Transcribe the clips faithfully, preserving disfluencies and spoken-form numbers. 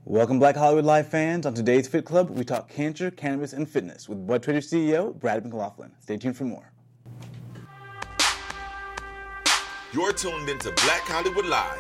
Welcome, Black Hollywood Live fans. On today's Fit Club, we talk cancer, cannabis, and fitness with Bud Trader C E O Brad McLaughlin. Stay tuned for more. You're tuned into Black Hollywood Live,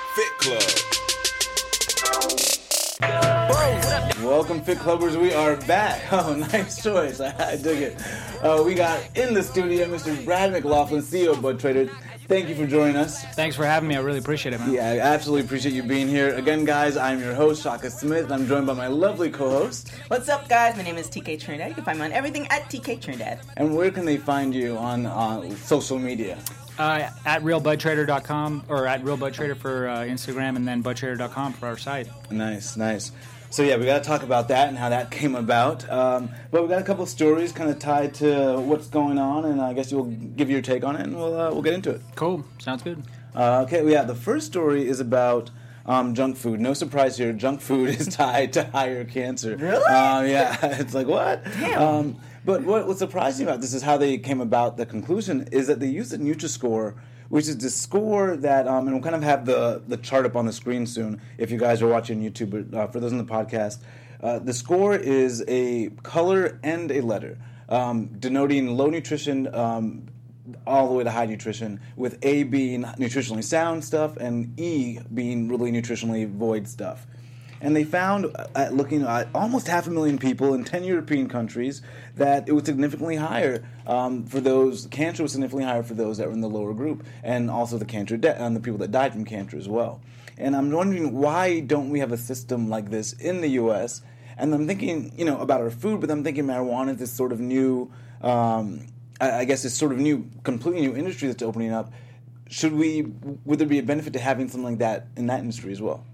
Fit Club. Welcome, Fit Clubbers. We are back. Oh, nice choice. I, I dig it. Uh, we got in the studio Mister Brad McLaughlin, C E O of Bud Trader. Thank you for joining us. Thanks for having me. I really appreciate it, man. Yeah, I absolutely appreciate you being here. Again, guys, I'm your host, Shaka Smith, and I'm joined by my lovely co-host. What's up, guys? My name is T K Trinidad. You can find me on everything at T K Trinidad. And where can they find you on uh, social media? Uh, at real bud trader dot com or at real bud trader for uh, Instagram, and then bud trader dot com for our site. Nice, nice. So yeah, we got to talk about that and how that came about. Um, but we got a couple of stories kind of tied to what's going on, and I guess you'll give your take on it, and we'll uh, we'll get into it. Cool, sounds good. Uh, okay, well, yeah. The first story is about um, junk food. No surprise here. Junk food is tied to higher cancer. Really? Uh, yeah. It's like what? Damn. Um, but what, what's surprising about this is how they came about. The conclusion is that they used the Nutri-Score, which is the score that, um, and we'll kind of have the, the chart up on the screen soon if you guys are watching YouTube, but uh, for those on the podcast, uh, the score is a color and a letter, um, denoting low nutrition um, all the way to high nutrition, with A being nutritionally sound stuff and E being really nutritionally void stuff. And they found, at looking at almost half a million people in ten European countries, that it was significantly higher um, for those, cancer was significantly higher for those that were in the lower group, and also the cancer de- and the people that died from cancer as well. And I'm wondering, why don't we have a system like this in the U S? And I'm thinking, you know, about our food, but I'm thinking marijuana is this sort of new, um, I, I guess this sort of new, completely new industry that's opening up. Should we, would there be a benefit to having something like that in that industry as well?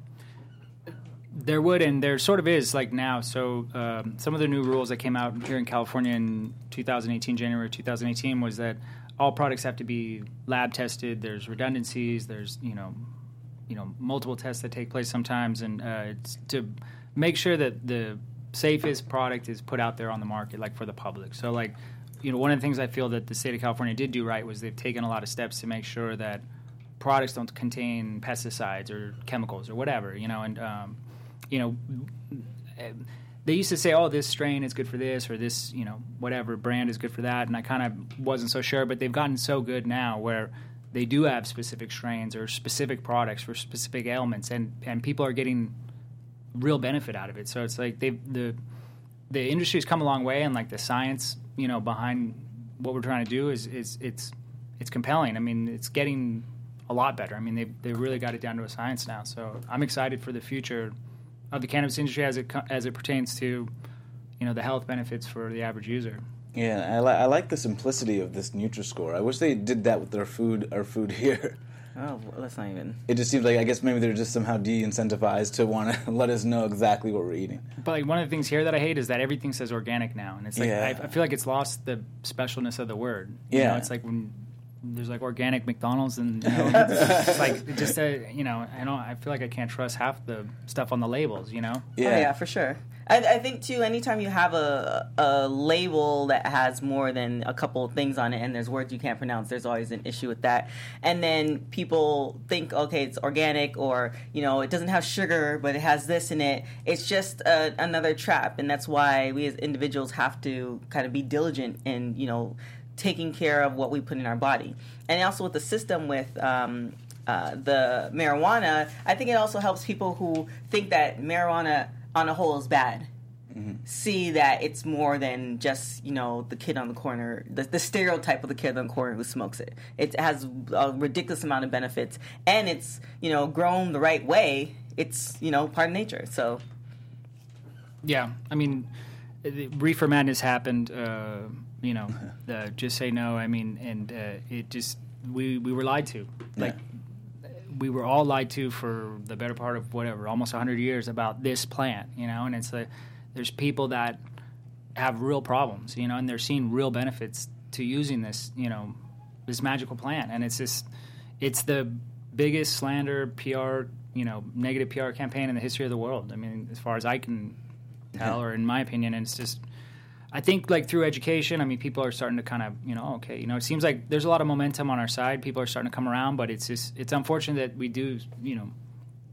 There would, and there sort of is, like now. So um, some of the new rules that came out here in California in two thousand eighteen, January two thousand eighteen, was that all products have to be lab tested. There's redundancies. There's, you know, you know, multiple tests that take place sometimes, and uh, it's to make sure that the safest product is put out there on the market, like for the public. So, like, you know, one of the things I feel that the state of California did do right was they've taken a lot of steps to make sure that products don't contain pesticides or chemicals or whatever, you know, and um, you know, they used to say, oh, this strain is good for this, or this, you know, whatever brand is good for that, and I kind of wasn't so sure, but they've gotten so good now where they do have specific strains or specific products for specific ailments, and, and people are getting real benefit out of it. So it's like they've, the the industry's come a long way, and like the science, you know, behind what we're trying to do is, is it's it's compelling. I mean, it's getting a lot better. I mean, they they really got it down to a science now. So I'm excited for the future of the cannabis industry as it as it pertains to, you know, the health benefits for the average user. Yeah, I, li- I like the simplicity of this Nutri-Score. I wish they did that with their food, our food here. Oh, well, that's not even... It just seems like, I guess maybe they're just somehow de-incentivized to want to let us know exactly what we're eating. But like one of the things here that I hate is that everything says organic now, and it's like Yeah. I, I feel like it's lost the specialness of the word. You Yeah. know, it's like when there's like organic McDonald's, and you know, it's like it just uh, you know, I don't. I feel like I can't trust half the stuff on the labels. You know. Yeah. Oh, yeah, for sure. I, I think, too, anytime you have a, a label that has more than a couple of things on it and there's words you can't pronounce, there's always an issue with that. And then people think, okay, it's organic, or, you know, it doesn't have sugar, but it has this in it. It's just a, another trap, and that's why we as individuals have to kind of be diligent in, you know, taking care of what we put in our body. And also with the system with um, uh, the marijuana, I think it also helps people who think that marijuana on a whole is bad. Mm-hmm. See that it's more than just, you know, the kid on the corner, the, the stereotype of the kid on the corner who smokes it. It has a ridiculous amount of benefits, and it's, you know, grown the right way. It's, you know, part of nature. So, yeah, I mean, the reefer madness happened. Uh, you know, uh, just say no. I mean, and uh, it just we we were lied to. Like. Yeah. We were all lied to for the better part of whatever, almost one hundred years about this plant, you know, and it's like there's people that have real problems, you know, and they're seeing real benefits to using this, you know, this magical plant. And it's just, it's the biggest slander P R, you know, negative P R campaign in the history of the world. I mean, as far as I can tell, or in my opinion, and it's just, I think, like, through education, I mean, people are starting to kind of, you know, okay, you know, it seems like there's a lot of momentum on our side. People are starting to come around, but it's just, it's unfortunate that we do, you know,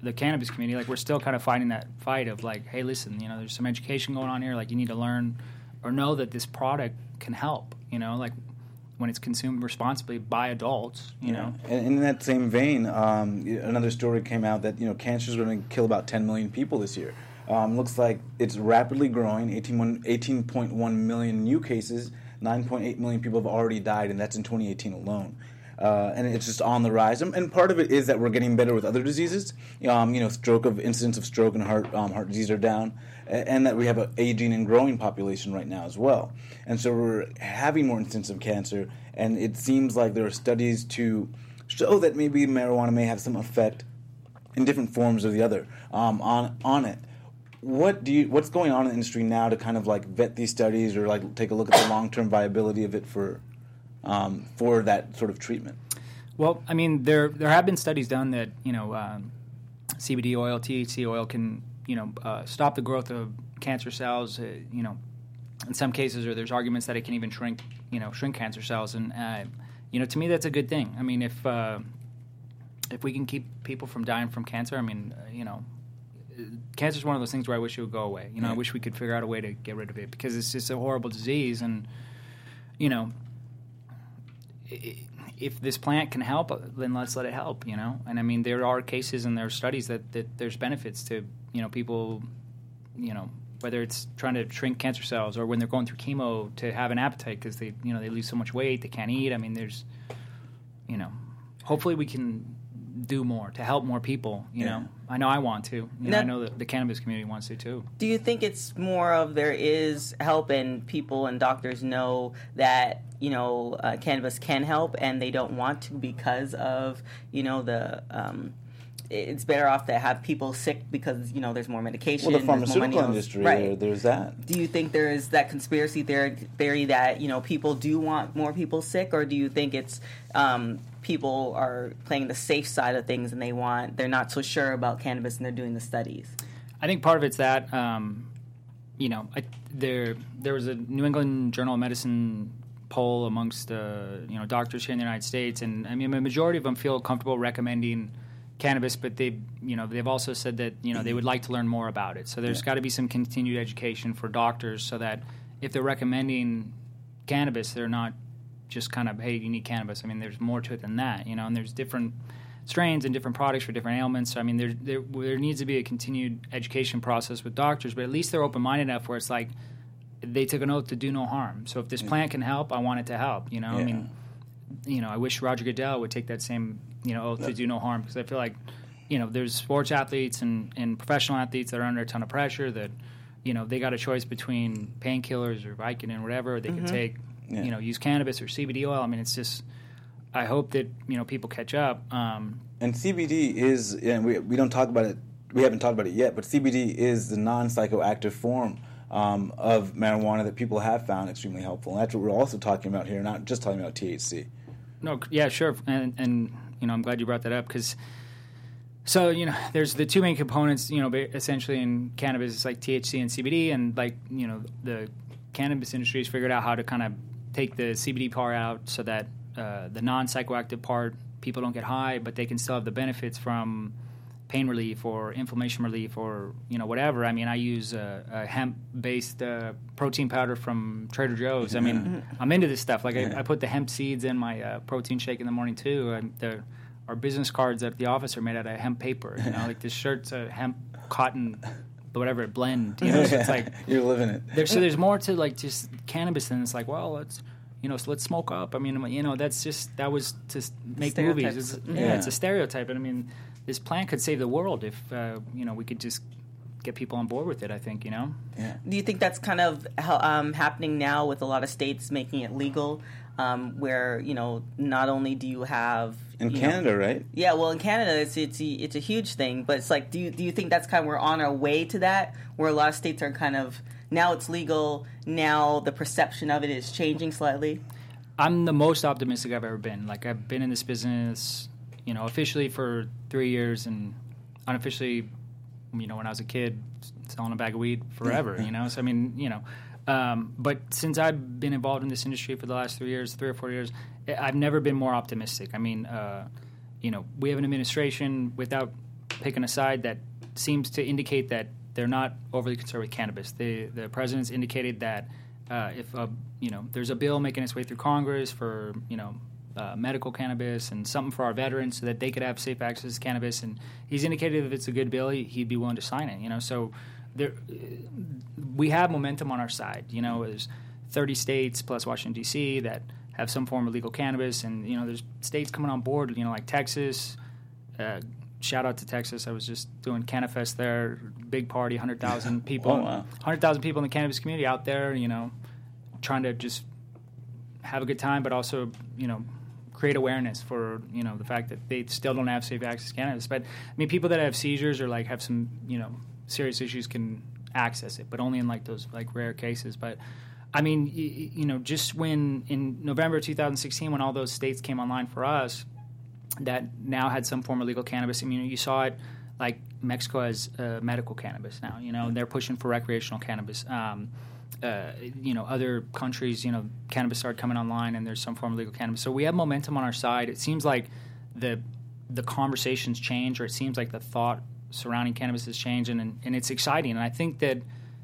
the cannabis community, like we're still kind of fighting that fight of like, hey, listen, you know, there's some education going on here. Like you need to learn or know that this product can help. You know, like when it's consumed responsibly by adults. You yeah. know, and in that same vein, um, another story came out that you know cancer is going to kill about ten million people this year. Um, looks like it's rapidly growing. eighteen point one million new cases. nine point eight million people have already died, and that's in twenty eighteen alone. Uh, and it's just on the rise. And, and part of it is that we're getting better with other diseases. Um, you know, stroke of incidence of stroke and heart um, heart disease are down, and, and that we have an aging and growing population right now as well. And so we're having more incidents of cancer, and it seems like there are studies to show that maybe marijuana may have some effect in different forms or the other um, on on it. What do you? What's going on in the industry now to kind of like vet these studies or like take a look at the long term viability of it for um, for that sort of treatment? Well, I mean, there there have been studies done that you know um, C B D oil, T H C oil can you know uh, stop the growth of cancer cells. Uh, you know, in some cases, or there's arguments that it can even shrink you know shrink cancer cells, and uh, you know to me that's a good thing. I mean, if uh, if we can keep people from dying from cancer, I mean, uh, you know. Cancer is one of those things where I wish it would go away. You know, yeah. I wish we could figure out a way to get rid of it because it's just a horrible disease. And, you know, if this plant can help, then let's let it help, you know. And, I mean, there are cases and there are studies that, that there's benefits to, you know, people, you know, whether it's trying to shrink cancer cells or when they're going through chemo to have an appetite because they, you know, they lose so much weight, they can't eat. I mean, there's, you know, hopefully we can do more to help more people, you yeah. know. I know I want to. You know, now, I know that the cannabis community wants to too. Do you think it's more of there is help and people and doctors know that, you know, uh, cannabis can help and they don't want to because of, you know, the um, it's better off to have people sick because, you know, there's more medication. Well, the pharmaceutical industry, right. there, there's that. Do you think there is that conspiracy theory, theory that, you know, people do want more people sick, or do you think it's um, people are playing the safe side of things and they want, they're not so sure about cannabis and they're doing the studies? I think part of it's that, um, you know, I, there there was a New England Journal of Medicine poll amongst, uh, you know, doctors here in the United States, and I mean, a majority of them feel comfortable recommending cannabis, but they, you know, they've also said that you know they would like to learn more about it. So there's yeah. got to be some continued education for doctors, so that if they're recommending cannabis, they're not just kind of, hey, you need cannabis. I mean, there's more to it than that, you know. And there's different strains and different products for different ailments. So I mean, there there there needs to be a continued education process with doctors, but at least they're open-minded enough where it's like they took an oath to do no harm. So if this plant can help, I want it to help. You know, yeah. I mean, you know, I wish Roger Goodell would take that same you know, to do no harm, because I feel like, you know, there's sports athletes and, and professional athletes that are under a ton of pressure that, you know, they got a choice between painkillers or Vicodin or whatever. They mm-hmm. can take, yeah. you know, use cannabis or C B D oil. I mean, it's just, I hope that, you know, people catch up. Um, and C B D is, and we we don't talk about it, we haven't talked about it yet, but C B D is the non-psychoactive form um, of marijuana that people have found extremely helpful. And that's what we're also talking about here, not just talking about T H C. No, yeah, sure. And, and you know, I'm glad you brought that up because, so, you know, there's the two main components, you know, essentially in cannabis, it's like T H C and C B D, and like, you know, the cannabis industry has figured out how to kind of take the C B D part out so that uh, the non-psychoactive part, people don't get high, but they can still have the benefits from pain relief or inflammation relief or, you know, whatever. I mean, I use a, a hemp-based uh, protein powder from Trader Joe's. I mean, I'm into this stuff. Like, I, I put the hemp seeds in my uh, protein shake in the morning, too. And the, our business cards at the office are made out of hemp paper. You know, like this shirt's a hemp, cotton, whatever, blend. You know, so it's like... You're living it. There, so there's more to, like, just cannabis than it's like, well, let's... You know, so let's smoke up. I mean, you know, that's just, that was to make movies. It's, yeah, yeah, it's a stereotype. And I mean, this plant could save the world if, uh, you know, we could just get people on board with it, I think, you know? Yeah. Do you think that's kind of um, happening now with a lot of states making it legal, um, where, you know, not only do you have... In you Canada, know, right? Yeah, well, in Canada, it's, it's, it's a huge thing. But it's like, do you, do you think that's kind of, we're on our way to that, where a lot of states are kind of... Now it's legal. Now the perception of it is changing slightly. I'm the most optimistic I've ever been. Like, I've been in this business, you know, officially for three years and unofficially, you know, when I was a kid, selling a bag of weed forever, you know. So, I mean, you know. Um, but since I've been involved in this industry for the last three years, three or four years, I've never been more optimistic. I mean, uh, you know, we have an administration without picking a side that seems to indicate that they're not overly concerned with cannabis. The the president's indicated that uh, if a, you know there's a bill making its way through Congress for you know uh, medical cannabis and something for our veterans so that they could have safe access to cannabis, and he's indicated if it's a good bill, he, he'd be willing to sign it. You know, so there we have momentum on our side. You know, there's thirty states plus Washington D C that have some form of legal cannabis, and you know there's states coming on board. You know, like Texas. Uh, Shout out to Texas. I was just doing CannaFest there, big party, one hundred thousand people. Oh, wow. one hundred thousand people in the cannabis community out there, you know, trying to just have a good time, but also, you know, create awareness for, you know, the fact that they still don't have safe access to cannabis. But, I mean, people that have seizures or, like, have some, you know, serious issues can access it, but only in, like, those, like, rare cases. But, I mean, you, you know, just when in November two thousand sixteen, when all those states came online for us, that now had some form of legal cannabis. I mean, you saw it, like Mexico has uh, medical cannabis now. You know, they're pushing for recreational cannabis. Um, uh, you know, other countries, you know, cannabis started coming online, and there's some form of legal cannabis. So we have momentum on our side. It seems like the the conversations change, or it seems like the thought surrounding cannabis has changed, and and, and it's exciting. And I think that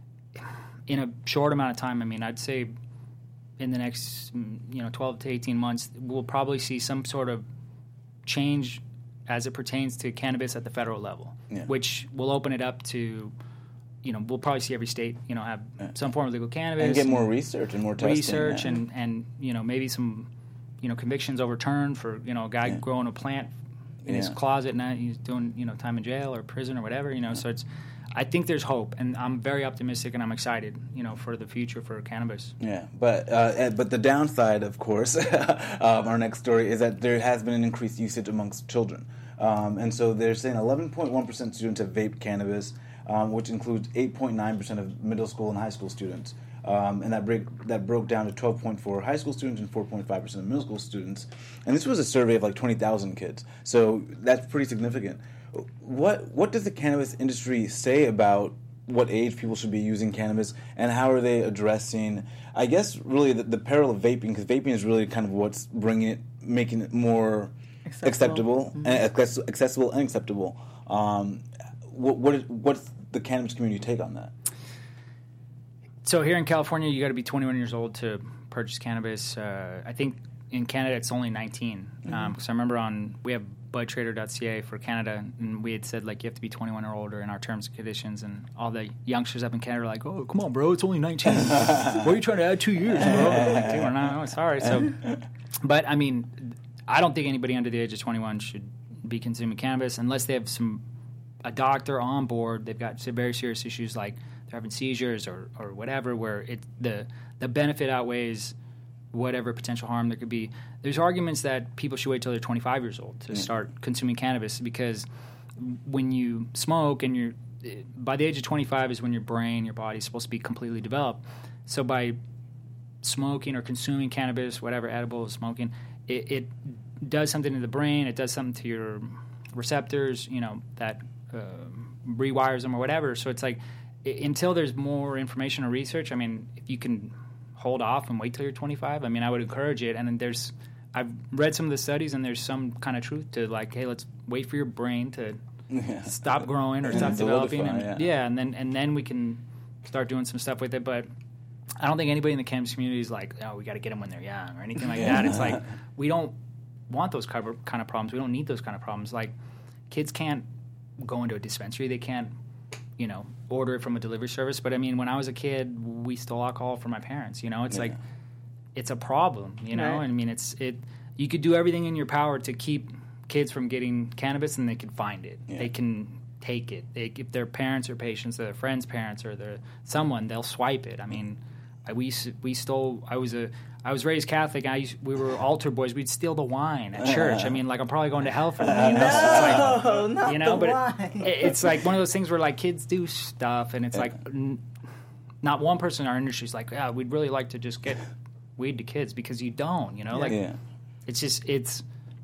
in a short amount of time, I mean, I'd say in the next you know twelve to eighteen months, we'll probably see some sort of change as it pertains to cannabis at the federal level, yeah. which will open it up to, you know, we'll probably see every state, you know, have yeah. some form of legal cannabis. And get more research and more testing. Research yeah. and, and, you know, maybe some, you know, convictions overturned for, you know, a guy yeah. growing growing a plant in yeah. his closet and he's doing, you know, time in jail or prison or whatever, you know, yeah. so it's, I think there's hope, and I'm very optimistic, and I'm excited, you know, for the future for cannabis. Yeah, but uh, but the downside, of course, um, our next story is that there has been an increased usage amongst children, um, and so they're saying eleven point one percent students have vaped cannabis, um, which includes eight point nine percent of middle school and high school students, um, and that break that broke down to twelve point four high school students and four point five percent of middle school students, and this was a survey of like twenty thousand kids, so that's pretty significant. What what does the cannabis industry say about what age people should be using cannabis, and how are they addressing, I guess, really the, the peril of vaping? Because vaping is really kind of what's bringing it, making it more acceptable, acceptable mm-hmm. and accessible and acceptable. Um, what what is, what's the cannabis community take on that? So here in California, you got to be twenty-one years old to purchase cannabis. Uh, I think in Canada it's only nineteen. Because mm-hmm. um, I remember on we have bud trader dot c a for Canada, and we had said like you have to be twenty-one or older in our terms and conditions, and all the youngsters up in Canada are like, oh, come on, bro, it's only nineteen. Why are you trying to add two years, bro? Like, two or nine? Oh, sorry. So, but I mean, I don't think anybody under the age of twenty-one should be consuming cannabis unless they have some a doctor on board. They've got some very serious issues like they're having seizures or, or whatever, where it the the benefit outweighs whatever potential harm there could be. There's arguments that people should wait till they're twenty-five years old to mm. start consuming cannabis, because when you smoke and you're by the age of twenty-five is when your brain, your body is supposed to be completely developed. So by smoking or consuming cannabis, whatever edible is smoking, it, it does something to the brain. It does something to your receptors, you know, that uh, rewires them or whatever. So it's like it, until there's more information or research, I mean, if you can hold off and wait till you're twenty-five, I mean, I would encourage it. And then there's, I've read some of the studies, and there's some kind of truth to like, hey, let's wait for your brain to yeah. stop growing or stop developing, and, yeah. yeah, and then and then we can start doing some stuff with it. But I don't think anybody in the cannabis community is like, oh, we got to get them when they're young or anything like yeah. that. It's like we don't want those kind of problems. We don't need those kind of problems. Like kids can't go into a dispensary. They can't, you know, order it from a delivery service. But I mean, when I was a kid, we stole alcohol from my parents. You know, it's yeah. like it's a problem. You know, right. I mean, it's it. You could do everything in your power to keep kids from getting cannabis, and they can find it. Yeah. They can take it. They, if their parents are patients, or their friends' parents, or their someone, they'll swipe it. I mean, I, we we stole. I was a. I was raised Catholic. I used, we were altar boys. We'd steal the wine at church. I mean, like I'm probably going to hell for that. You know, no, so it's like, not you know, the but wine. It, it's like one of those things where like kids do stuff, and it's like n- not one person in our industry is like, yeah, we'd really like to just get weed to kids, because you don't. You know, yeah. like yeah. it's just it's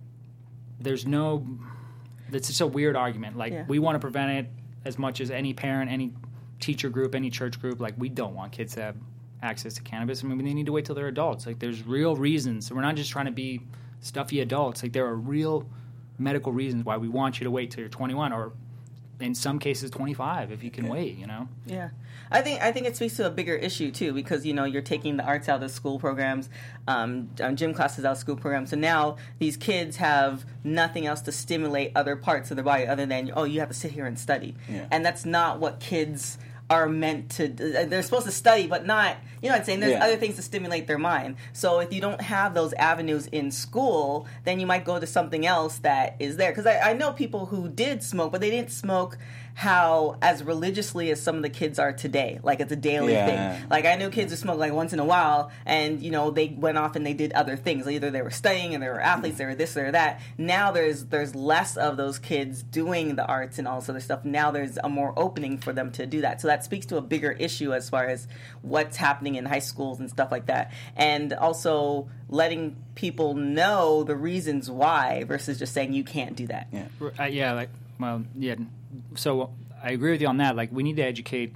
there's no. It's just a weird argument. Like yeah. we want to prevent it as much as any parent, any teacher group, any church group. Like we don't want kids to have access to cannabis. I mean, they need to wait till they're adults. Like, there's real reasons. We're not just trying to be stuffy adults. Like, there are real medical reasons why we want you to wait till you're twenty-one, or in some cases twenty-five if you can Yeah. wait, you know? Yeah, I think I think it speaks to a bigger issue too, because you know you're taking the arts out of school programs, um, um, gym classes out of school programs, so now these kids have nothing else to stimulate other parts of their body other than, oh, you have to sit here and study, Yeah. and that's not what kids are meant to. They're supposed to study, but not. You know what I'm saying? There's Yeah. other things to stimulate their mind. So if you don't have those avenues in school, then you might go to something else that is there. Because I, I know people who did smoke, but they didn't smoke how as religiously as some of the kids are today. Like it's a daily Yeah. thing. Like I knew kids who smoked like once in a while, and you know they went off and they did other things. Either they were studying, and they were athletes, they were this or that. Now there's there's less of those kids doing the arts and all this other stuff. Now there's a more opening for them to do that. So that speaks to a bigger issue as far as what's happening in high schools and stuff like that, and also letting people know the reasons why versus just saying you can't do that. Yeah. Uh, yeah, like, well, yeah. So I agree with you on that. Like, we need to educate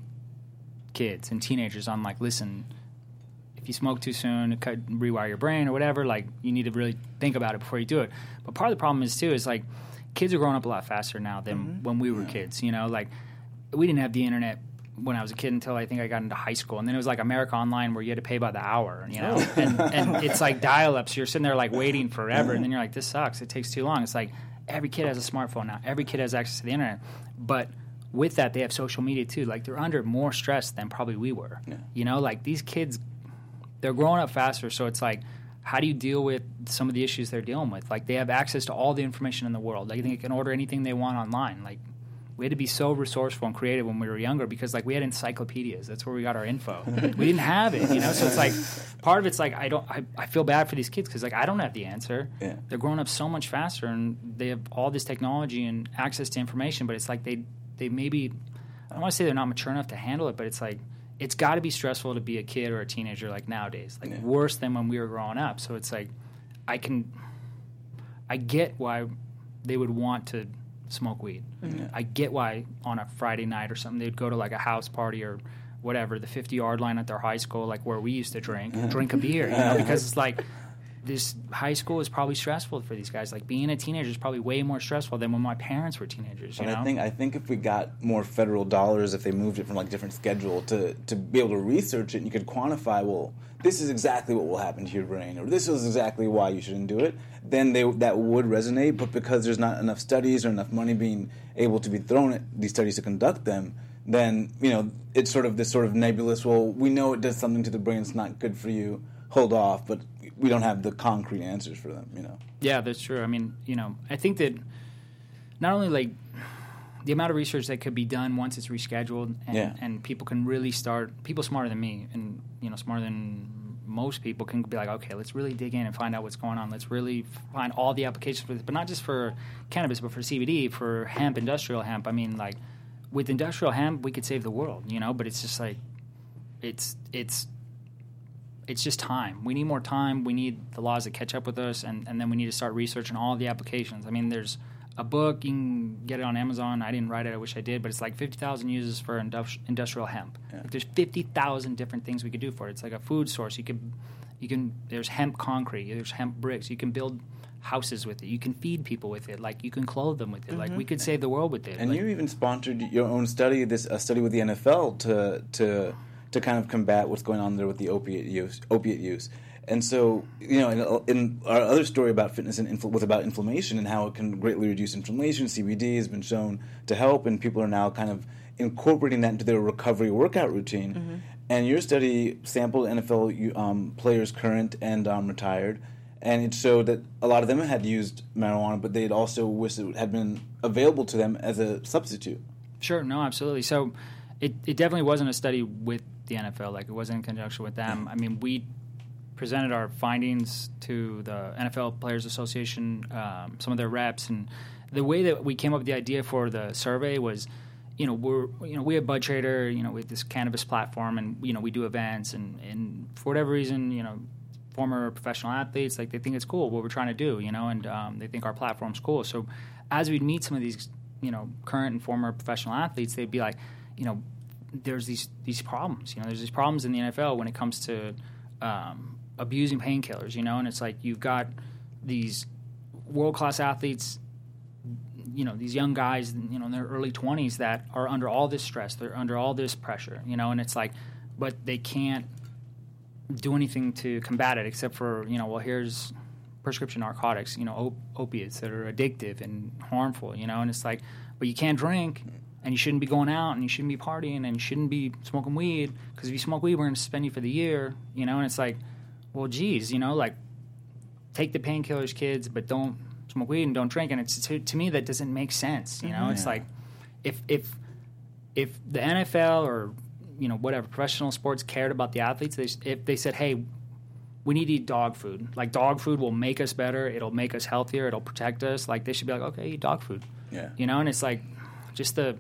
kids and teenagers on, like, listen, if you smoke too soon, it could rewire your brain or whatever. Like, you need to really think about it before you do it. But part of the problem is, too, is, like, kids are growing up a lot faster now than Mm-hmm. when we were kids. You know, like, we didn't have the internet when I was a kid until I think I got into high school. And then it was like America Online where you had to pay by the hour, you know? and, and it's like dial-up, so you're sitting there like waiting forever, and then you're like, this sucks. It takes too long. It's like every kid has a smartphone now. Every kid has access to the internet. But with that, they have social media too. Like they're under more stress than probably we were. Yeah. You know, like these kids, they're growing up faster, so it's like, how do you deal with some of the issues they're dealing with? Like they have access to all the information in the world. Like they can order anything they want online. Like we had to be so resourceful and creative when we were younger because like we had encyclopedias. That's where we got our info. We didn't have it, you know. So it's like part of it's like I don't. I, I feel bad for these kids because like I don't have the answer. Yeah. They're growing up so much faster and they have all this technology and access to information. But it's like they they maybe I don't want to say they're not mature enough to handle it, but it's like it's got to be stressful to be a kid or a teenager like nowadays. Like Yeah. worse than when we were growing up. So it's like I can I get why they would want to smoke weed. Mm-hmm. I get why on a Friday night or something they'd go to like a house party or whatever, the fifty-yard line at their high school, like where we used to drink, drink a beer, you know, because it's like this high school is probably stressful for these guys. Like being a teenager is probably way more stressful than when my parents were teenagers, you But know? I think I think if we got more federal dollars, if they moved it from like different schedule to to be able to research it, and you could quantify, well, this is exactly what will happen to your brain, or this is exactly why you shouldn't do it. Then they that would resonate. But because there's not enough studies or enough money being able to be thrown at these studies to conduct them, then you know it's sort of this sort of nebulous. Well, we know it does something to the brain. It's not good for you. Hold off, but we don't have the concrete answers for them. You know. Yeah, that's true. I mean, you know, I think that not only like the amount of research that could be done once it's rescheduled, and, Yeah. and people can really start. People smarter than me, and you know, smarter than most people can be like, okay, let's really dig in and find out what's going on. Let's really find all the applications for this, but not just for cannabis, but for C B D, for hemp, industrial hemp. I mean, like with industrial hemp, we could save the world, you know. But it's just like it's it's. It's just time. We need more time. We need the laws to catch up with us, and, and then we need to start researching all the applications. I mean, there's a book. You can get it on Amazon. I didn't write it. I wish I did. But it's like fifty thousand uses for industri- industrial hemp. Yeah. Like there's fifty thousand different things we could do for it. It's like a food source. You could, you can. There's hemp concrete. There's hemp bricks. You can build houses with it. You can feed people with it. Like you can clothe them with it. Like we could save the world with it. And like, you even sponsored your own study, this a study with the N F L to to to kind of combat what's going on there with the opiate use. Opiate use, and so you know, in, in our other story about fitness and infl- was about inflammation and how it can greatly reduce inflammation. C B D has been shown to help, and people are now kind of incorporating that into their recovery workout routine. Mm-hmm. And your study sampled N F L um, players, current and um, retired. And it showed that a lot of them had used marijuana, but they'd also wished it had been available to them as a substitute. Sure, no, absolutely. So it, it definitely wasn't a study with the N F L. Like, it wasn't in conjunction with them. I mean, we presented our findings to the N F L Players Association, um, some of their reps, and the way that we came up with the idea for the survey was, you know, we're you know we have Bud Trader, you know, with this cannabis platform, and you know we do events, and, and for whatever reason, you know, former professional athletes, like they think it's cool what we're trying to do, you know, and um, they think our platform's cool. So as we'd meet some of these, you know, current and former professional athletes, they'd be like, you know, there's these these problems, you know, there's these problems in the N F L when it comes to um, abusing painkillers, you know, and it's like you've got these world class athletes, you know, these young guys, you know, in their early twenties that are under all this stress, they're under all this pressure, you know, and it's like, but they can't do anything to combat it except for, you know, well, here's prescription narcotics, you know, op- opiates that are addictive and harmful, you know, and it's like, but you can't drink, and you shouldn't be going out, and you shouldn't be partying, and you shouldn't be smoking weed, because if you smoke weed, we're going to suspend you for the year, you know, and it's like, well, geez, you know, like, take the painkillers, kids, but don't smoke weed and don't drink, and it's to, to me that doesn't make sense, you know, mm-hmm. It's like, if if if the N F L or, you know, whatever, professional sports cared about the athletes, they, if they said, hey, we need to eat dog food, like, dog food will make us better, it'll make us healthier, it'll protect us, like, they should be like, okay, eat dog food, yeah, you know, and it's like, just the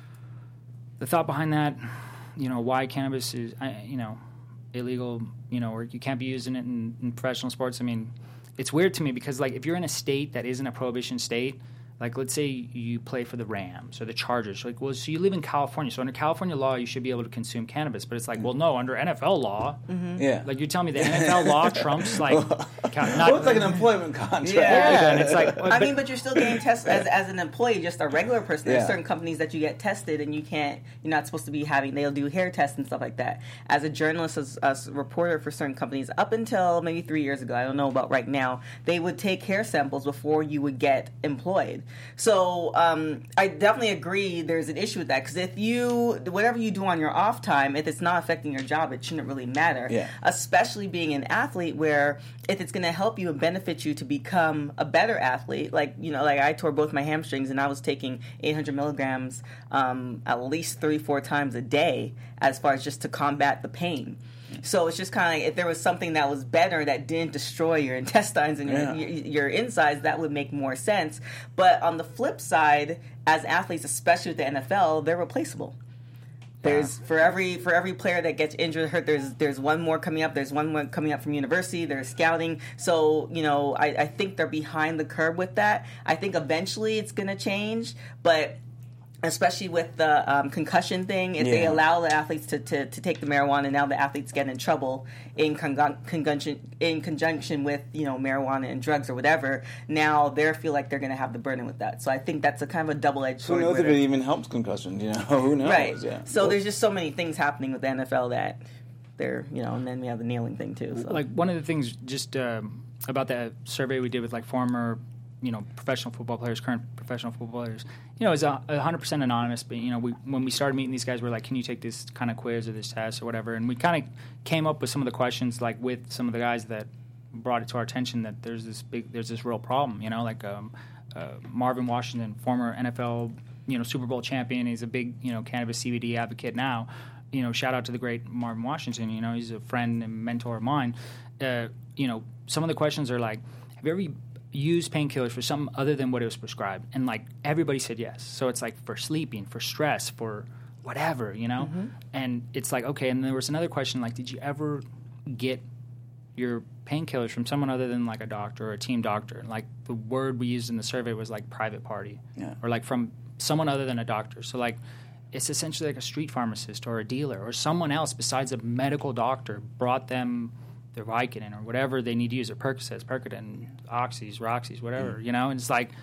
the thought behind that, you know, why cannabis is, you know, illegal, you know, or you can't be using it in, in professional sports. I mean, it's weird to me because, like, if you're in a state that isn't a prohibition state, like, let's say you play for the Rams or the Chargers. Like, well, so you live in California. So under California law, you should be able to consume cannabis. But it's like, well, no, under N F L law. Mm-hmm. Yeah. Like, you're telling me the N F L law trumps, like... well, not, well, it's like an employment contract. Yeah. yeah. And it's like... Well, I mean, but you're still getting tested as, as an employee, just a regular person. There's yeah. certain companies that you get tested and you can't... You're not supposed to be having... They'll do hair tests and stuff like that. As a journalist, as, as a reporter for certain companies, up until maybe three years ago, I don't know about right now, they would take hair samples before you would get employed. So... Um, I definitely agree there's an issue with that, because if you, whatever you do on your off time, if it's not affecting your job, it shouldn't really matter. Yeah. Especially being an athlete, where if it's going to help you and benefit you to become a better athlete, like, you know, like I tore both my hamstrings and I was taking eight hundred milligrams um, at least three, four times a day as far as just to combat the pain. So it's just kind of like, if there was something that was better that didn't destroy your intestines and yeah. your, your, your insides, that would make more sense. But on the flip side, as athletes, especially with the N F L, they're replaceable. There's for every for every player that gets injured, hurt. There's there's one more coming up. There's one more coming up from university. There's scouting. So you know, I, I think they're behind the curve with that. I think eventually it's going to change, but. Especially with the um, concussion thing, if yeah. they allow the athletes to, to, to take the marijuana, now the athletes get in trouble in con- conjunction in conjunction with, you know, marijuana and drugs or whatever. Now they feel like they're going to have the burden with that. So I think that's a kind of a double edged sword. Who knows if it even helps concussion? You know, who knows? Right. Yeah. So well, there's just so many things happening with the N F L that they're, you know, and then we have the kneeling thing too. So. Like one of the things just um, about that survey we did with like former. You know, professional football players, current professional football players. You know, it's a hundred percent anonymous. But you know, we when we started meeting these guys, we we're like, "Can you take this kind of quiz or this test or whatever?" And we kind of came up with some of the questions, like with some of the guys that brought it to our attention that there's this big, there's this real problem. You know, like um, uh, Marvin Washington, former N F L, you know, Super Bowl champion. He's a big, you know, cannabis C B D advocate now. You know, shout out to the great Marvin Washington. You know, he's a friend and mentor of mine. Uh, you know, some of the questions are like, "Have you ever use painkillers for something other than what it was prescribed?" And like everybody said yes. So it's like for sleeping, for stress, for whatever, you know. Mm-hmm. And it's like, okay. And there was another question like, did you ever get your painkillers from someone other than like a doctor or a team doctor? And like the word we used in the survey was like private party, yeah. or like from someone other than a doctor. So like it's essentially like a street pharmacist or a dealer or someone else besides a medical doctor brought them their Vicodin or whatever they need to use, or Percocets, Percodan, Oxys, Roxys, whatever, mm. you know? And it's like,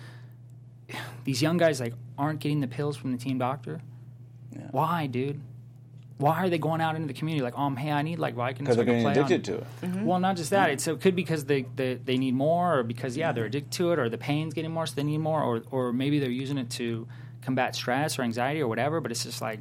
these young guys, like, aren't getting the pills from the team doctor. Yeah. Why, dude? Why are they going out into the community like, um, hey, I need, like, Vicodin? Because so they're getting addicted on. to it. Mm-hmm. Well, not just that. Mm-hmm. It's, it could be because they, they, they need more, or because, yeah, they're addicted to it, or the pain's getting more, so they need more, or, or maybe they're using it to combat stress or anxiety or whatever, but it's just like,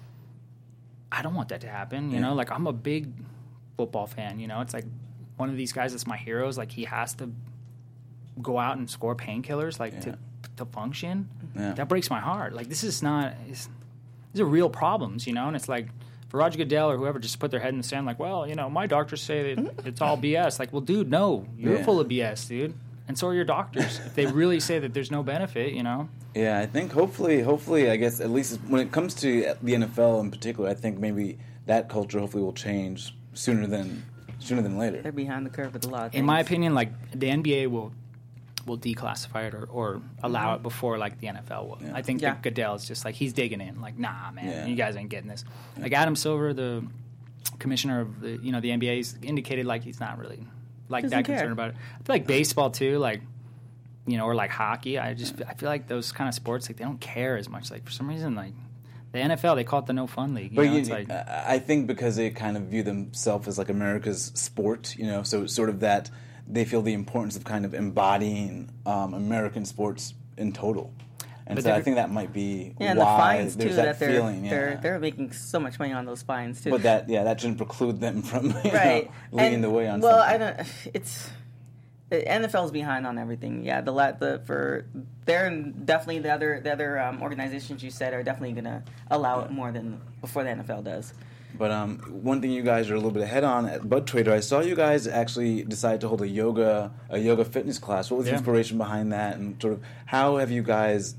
I don't want that to happen, you yeah. know? Like, I'm a big football fan, you know, it's like one of these guys that's my heroes, like he has to go out and score painkillers like yeah. to to function. Yeah. That breaks my heart. Like this is not it's, these are real problems, you know. And it's like for Roger Goodell or whoever just put their head in the sand like, well, you know, my doctors say that it's all B S. Like, well, dude, no, you're yeah. full of B S, dude, and so are your doctors. If they really say that there's no benefit, you know. Yeah, I think hopefully hopefully I guess at least when it comes to the N F L in particular, I think maybe that culture hopefully will change sooner than sooner than later. They're behind the curve with a lot of things. In my opinion, like the N B A will will declassify it or, or allow mm-hmm. it before like the N F L will. Yeah. I think yeah. Goodell is just like he's digging in, like nah, man, yeah. you guys ain't getting this. Yeah. Like Adam Silver, the commissioner of the you know the N B A, has indicated like he's not really like Doesn't that care. concerned about it. I feel like baseball too, like you know, or like hockey. I just I feel like those kind of sports, like they don't care as much. Like for some reason, like the N F L, they call it the no fun league. You but know? you, It's like, I think because they kind of view themselves as like America's sport, you know, so it's sort of that they feel the importance of kind of embodying um, American sports in total. And But so I they're- think that might be Yeah, and why the fines there's too. that, That, they're feeling. Yeah. they're they're making so much money on those fines too. But that, yeah, that shouldn't preclude them from you right know, leading And, the way on well something. I don't it's the N F L's behind on everything. Yeah, the la- the for they're definitely the other the other um, organizations you said are definitely going to allow it more than before the N F L does. But um, one thing you guys are a little bit ahead on at Bud Trader, I saw you guys actually decide to hold a yoga a yoga fitness class. What was the Yeah. inspiration behind that, and sort of how have you guys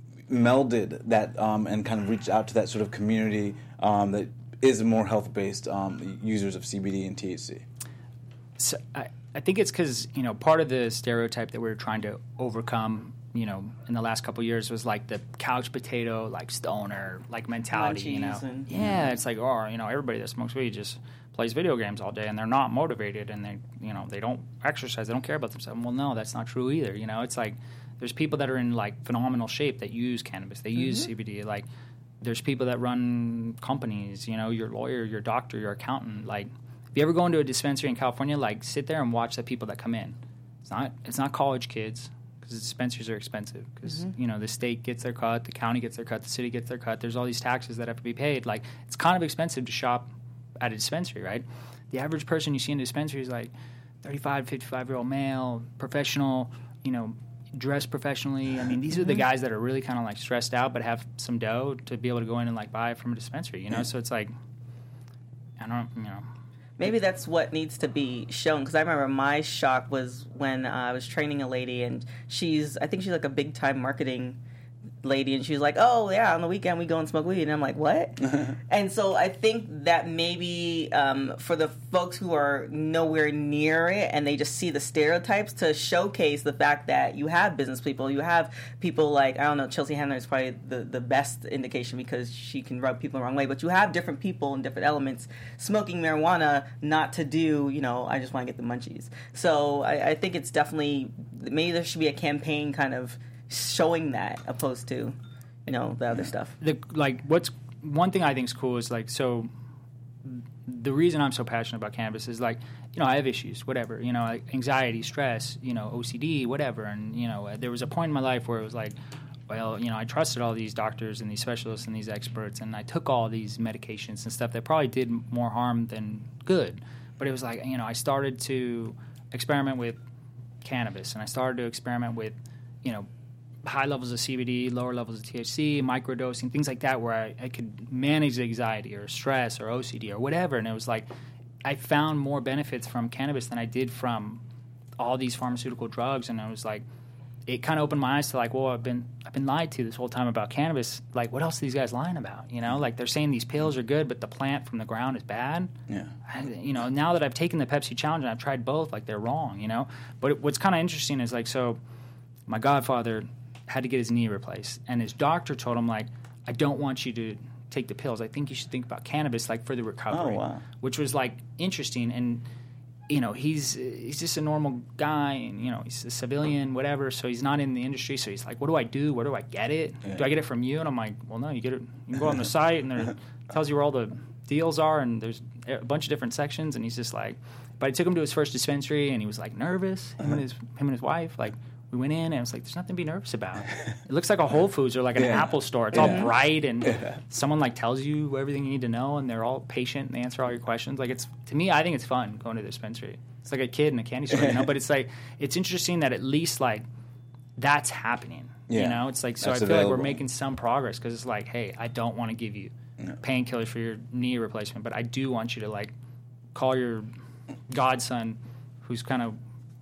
melded that um, and kind of reached out to that sort of community um, that is more health based um, users of C B D and T H C? So I, I think it's because, you know, part of the stereotype that we're trying to overcome, you know, in the last couple of years was like the couch potato, like stoner, like mentality, you know. Munchies and- yeah, it's like, oh, you know, everybody that smokes weed just plays video games all day and they're not motivated and they, you know, they don't exercise, they don't care about themselves. Well, no, that's not true either. You know, it's like there's people that are in like phenomenal shape that use cannabis, they use C B D. Like there's people that run companies, you know, your lawyer, your doctor, your accountant, like. If you ever go into a dispensary in California, like sit there and watch the people that come in. It's not it's not college kids because the dispensaries are expensive because you know the state gets their cut, the county gets their cut, the city gets their cut. There's all these taxes that have to be paid. Like it's kind of expensive to shop at a dispensary, right? The average person you see in a dispensary is like thirty-five, fifty-five year old male, professional, you know, dressed professionally. I mean, these are the guys that are really kind of like stressed out but have some dough to be able to go in and like buy it from a dispensary, you know. So it's like I don't, you know. Maybe that's what needs to be shown, because I remember my shock was when uh, I was training a lady, and she's, I think she's like a big time marketing lady, and she was like, oh yeah, on the weekend we go and smoke weed, and I'm like, what? And so I think that maybe um, for the folks who are nowhere near it and they just see the stereotypes, to showcase the fact that you have business people, you have people like, I don't know, Chelsea Handler is probably the, the best indication because she can rub people the wrong way, but you have different people and different elements smoking marijuana, not to do, you know, I just want to get the munchies. So I, I think it's definitely, maybe there should be a campaign kind of showing that opposed to, you know, the other stuff. The like what's one thing I think is cool is like, so the reason I'm so passionate about cannabis is like, you know, I have issues, whatever, you know, like anxiety, stress, you know, O C D, whatever. And, you know, there was a point in my life where it was like, well, you know, I trusted all these doctors and these specialists and these experts, and I took all these medications and stuff that probably did more harm than good. But it was like, you know, I started to experiment with cannabis, and I started to experiment with, you know, high levels of C B D, lower levels of T H C, microdosing, things like that, where I, I could manage the anxiety or stress or O C D or whatever. And it was like I found more benefits from cannabis than I did from all these pharmaceutical drugs. And I was like, it kind of opened my eyes to like, well, I've been I've been lied to this whole time about cannabis. Like, what else are these guys lying about? You know, like they're saying these pills are good, but the plant from the ground is bad. Yeah. I, you know, now that I've taken the Pepsi challenge and I've tried both, like they're wrong. You know, but it, what's kind of interesting is like, so my godfather had to get his knee replaced, and his doctor told him like, I don't want you to take the pills. I think you should think about cannabis like for the recovery. Oh, wow. Which was like interesting. And you know, he's he's just a normal guy, and you know, he's a civilian, whatever. So he's not in the industry. So he's like, what do I do? Where do I get it? Yeah. Do I get it from you? And I'm like, well, no, you get it. You can go on the site, and there it tells you where all the deals are, and there's a bunch of different sections. And he's just like, but I took him to his first dispensary, and he was like nervous. Him and his him and his wife, like. We went in, and I was like, there's nothing to be nervous about. It looks like a Whole Foods or like an Yeah. Apple store. It's Yeah. all bright, and Yeah. someone like tells you everything you need to know, and they're all patient, and they answer all your questions. Like, it's, to me, I think it's fun going to the dispensary. It's like a kid in a candy store, you know? But it's like, it's interesting that at least, like, that's happening. Yeah. You know? It's like, so That's I feel like available. we're making some progress, because it's like, hey, I don't want to give you painkillers for your knee replacement, but I do want you to, like, call your godson who's kind of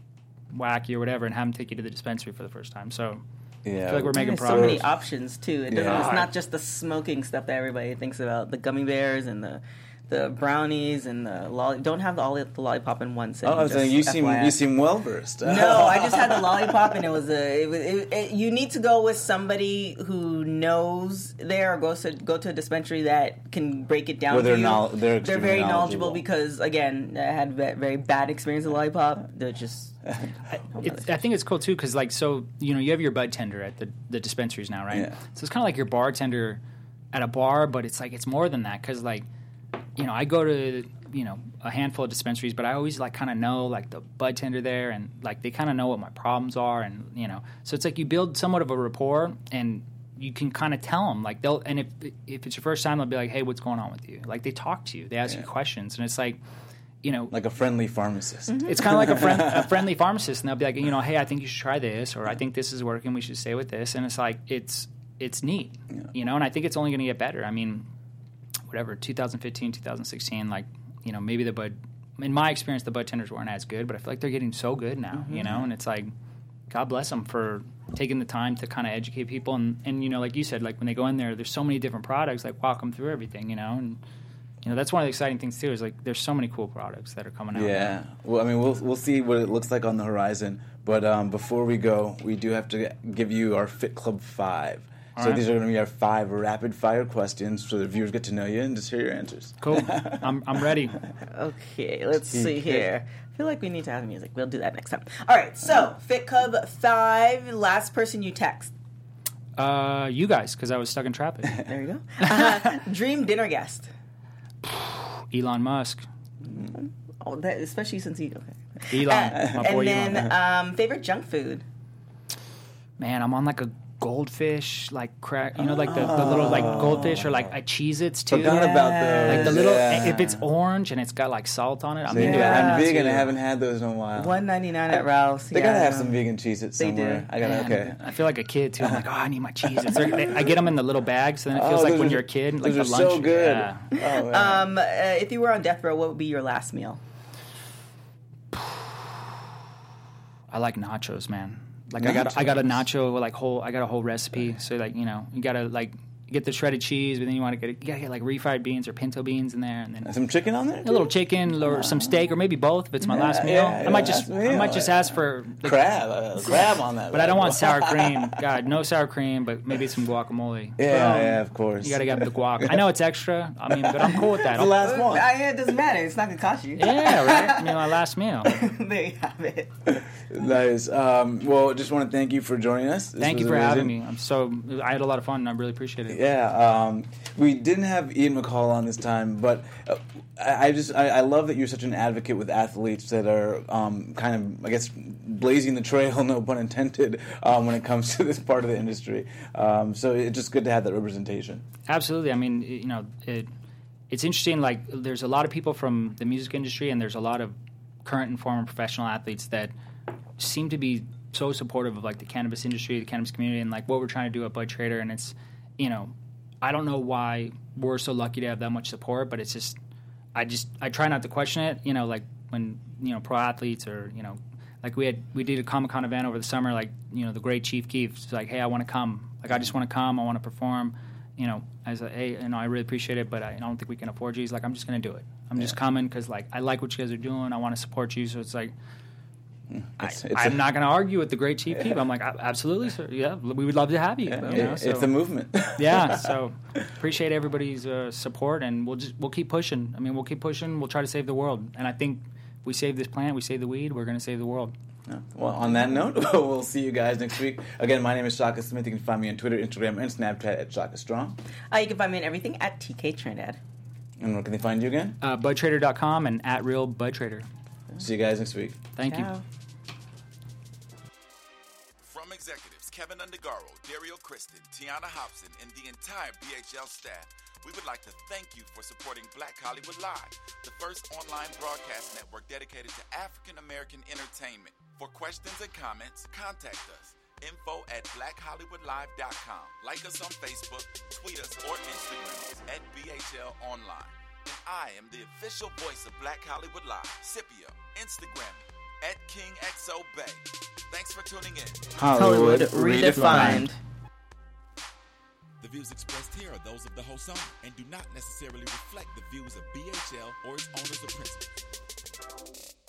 wacky or whatever, and have him take you to the dispensary for the first time. So Yeah. I feel like we're making There's so progress. many options too. It doesn't, Yeah. It's not just the smoking stuff that everybody thinks about. The gummy bears and the the brownies and the lolly. Don't have the, all the lollipop in one sitting. Oh, I was saying you seem F Y I. you seem well versed. No, I just had the lollipop, and it was a. It was. It, it, you need to go with somebody who knows there, or goes to go to a dispensary that can break it down. Well, for they're you. no- they're they're extremely very knowledgeable knowledgeable. because again, I had a very bad experience with lollipop. They're just. It's, I think it's cool too because like so you know you have your bud tender at the, the dispensaries now, right? Yeah. So it's kind of like your bartender at a bar, but it's like it's more than that because like you know I go to you know a handful of dispensaries, but I always like kind of know like the bud tender there, and like they kind of know what my problems are, and you know so it's like you build somewhat of a rapport, and you can kind of tell them like they'll and if if it's your first time they'll be like, hey, what's going on with you? Like they talk to you, they ask Yeah. you questions, and it's like. You know, Like a friendly pharmacist. it's kind of like a, friend, a friendly pharmacist, and they'll be like, you know, hey, I think you should try this, or I think this is working. We should stay with this, and it's like it's it's neat, Yeah. you know. And I think it's only going to get better. I mean, whatever, twenty fifteen, twenty sixteen, like you know, maybe the bud. In my experience, the bud tenders weren't as good, but I feel like they're getting so good now, Mm-hmm. you know. And it's like, God bless them for taking the time to kind of educate people, and and you know, like you said, like when they go in there, there's so many different products, like walk them through everything, you know, and. You know, that's one of the exciting things too. Is like there's so many cool products that are coming out. Yeah. Well, I mean, we'll we'll see what it looks like on the horizon. But um, before we go, we do have to give you our Fit Club Five. All so right. these are going to be our five rapid fire questions, so the viewers get to know you and just hear your answers. Cool. I'm I'm ready. Okay, let's see here. I feel like we need to have music. We'll do that next time. All right, so Fit Club five, last person you text. Uh, you guys, because I was stuck in traffic. There you go. Uh, dream dinner guest. Elon Musk. Oh, that, especially since he. Okay. Elon, Uh, my boy and then Elon. um, favorite junk food. Man, I'm on like a goldfish, like crack. You know, like the, the little like goldfish or like uh, Cheez-Its too. Forgot about those. Like the little, Yeah. if it's orange and it's got like salt on it, I'm See, into it Yeah. right I'm now. vegan. too. I haven't had those in a while. One ninety nine at Ralph's. They yeah, gotta have I some know. vegan Cheez-Its They do. somewhere. I gotta. Man, Okay. I feel like a kid too. I'm like, oh, I need my Cheez-Its. They're- they- I get them in the little bags, and then it feels Oh, like those when are- you're a kid, like those the are lunch. so good. Yeah. Oh, man. Um, uh, if you were on death row, what would be your last meal? I like nachos, man. Like I Nachos. got I got a nacho like whole I got a whole recipe. So like you know you gotta like get the shredded cheese, but then you want to get you gotta get like refried beans or pinto beans in there, and then Some chicken on there? a little chicken or some steak or maybe both if it's my Yeah, last meal. yeah, I might yeah, just last I might meal. just ask for the, crab. Uh, crab on that. but I don't bad want boy. sour cream. God, no sour cream, but maybe some guacamole. Yeah, Um, yeah, of course. You gotta get the guac. I know it's extra. I mean, but I'm cool with that. the I'll- last one. I, it doesn't matter. It's not gonna cost you. yeah, right. I mean, my last meal. There you have it. Nice. Um, well, just want to thank you for joining us. This Thank was you for amazing. having me. I'm so I had a lot of fun. and I really appreciate it. Yeah, um, we didn't have Ian McCall on this time, but uh, I, I just I, I love that you're such an advocate with athletes that are um, kind of I guess blazing the trail, no pun intended, um, when it comes to this part of the industry. Um, so it's just good to have that representation. Absolutely. I mean, it- you know, it, it's interesting. Like, there's a lot of people from the music industry, and there's a lot of current and former professional athletes that seem to be so supportive of like the cannabis industry, the cannabis community, and like what we're trying to do at Bud Trader. And it's, you know, I don't know why we're so lucky to have that much support, but it's just, I just, I try not to question it. You know, like when you know pro athletes or you know, like we had we did a Comic-Con event over the summer. Like you know, the great Chief Keef was like, hey, I want to come. Like I just want to come. I want to perform. You know, I was like, hey, you know, I really appreciate it, but I don't think we can afford you. He's like, I'm just going to do it. I'm just coming because, like, I like what you guys are doing. I want to support you. So it's like, It's, I, it's I'm a, not going to argue with the great Chief Keef. I'm like, "A- absolutely, sir. Yeah, we would love to have you. yeah, you know, it- so- it's a movement. yeah, so appreciate everybody's uh, support, and we'll just we'll keep pushing. I mean, we'll keep pushing. We'll try to save the world, and I think if we save this plant, we save the weed, we're going to save the world. Yeah. Well, on that note, we'll see you guys next week. Again, my name is Shaka Smith. You can find me on Twitter, Instagram, and Snapchat at Shaka Strong. Uh, you can find me on everything at T K Trinidad. And where can they find you again? Uh, bud trader dot com and at real bud trader. See you guys next week. Thank you. Ciao. From executives Kevin Undergaro, Dario Kristen, Tiana Hobson, and the entire B H L staff, we would like to thank you for supporting Black Hollywood Live, the first online broadcast network dedicated to African American entertainment. For questions and comments, contact us. Info at black hollywood live dot com. Like us on Facebook, tweet us, or Instagram us at B H L Online. And I am the official voice of Black Hollywood Live, Scipio. Instagram me at King X O Bay. Thanks for tuning in. Hollywood redefined. The views expressed here are those of the host only and do not necessarily reflect the views of B H L or its owners or principals.